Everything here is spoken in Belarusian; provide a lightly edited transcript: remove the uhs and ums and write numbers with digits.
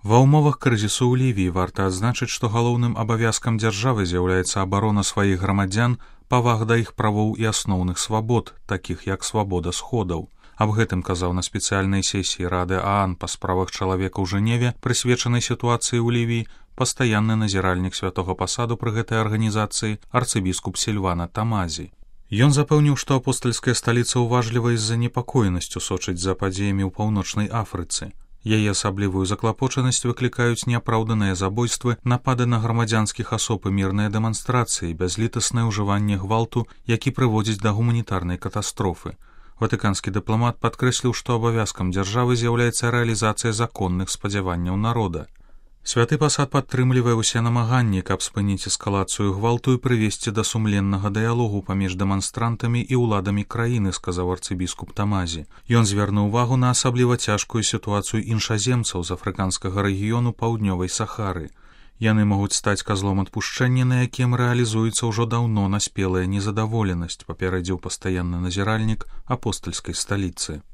Ва ўмовах крызісу ў Лівіі варта адзначыць, што галоўным абавязкам дзяржавы з'яўляецца абарона сваіх грамадзян, павага да іх правоў і асноўных свабод, такіх як свабода сходаў. Аб гэтым казаў на спецыяльнай сесіі Рады ААН па справах чалавека ў Жэневе, прысвечанай сітуацыі ў Лівіі, пастаянны назіральнік святога пасаду пры гэтай арганізацыі арцыбіскуп Сільвана Тамазі. Ён запэўніў, што апостальская сталіца ўважліва і з занепакоенасцю сочыць за падзеямі ў паўночнай Афрыцы. Яе асаблівую заклапочанасць выклікаюць неапраўданыя забойствы, напады на грамадзянскіх асоб і мірныя дэманстрацыі, бязлітаснае ўжыванне гвалту, які прыводзіць да гуманітарнай катастрофы. Ватыканскі дыпламат падкрэсліў, што абавязкам дзяржавы з'яўляецца рэалізацыя законных спадзяванняў народа. Святы пасад падтрымлівае ўсе намаганні, каб спыніць эскалацыю гвалту і прывесці да сумленнага дыялогу паміж дэманстрантамі і ўладамі краіны, сказаў арцыбіскуп Тамазі. Ён звярнуў увагу на асабліва цяжкую сітуацыю іншаземцаў з афрыканскага рэгіёну паўднёвай Сахары. Яны могуць стаць казлом адпушчэння, на якім рэалізуецца ўжо даўно наспелая незадаволенасць, папярэдзіў пастаянны назіральнік апостальскай сталіцы.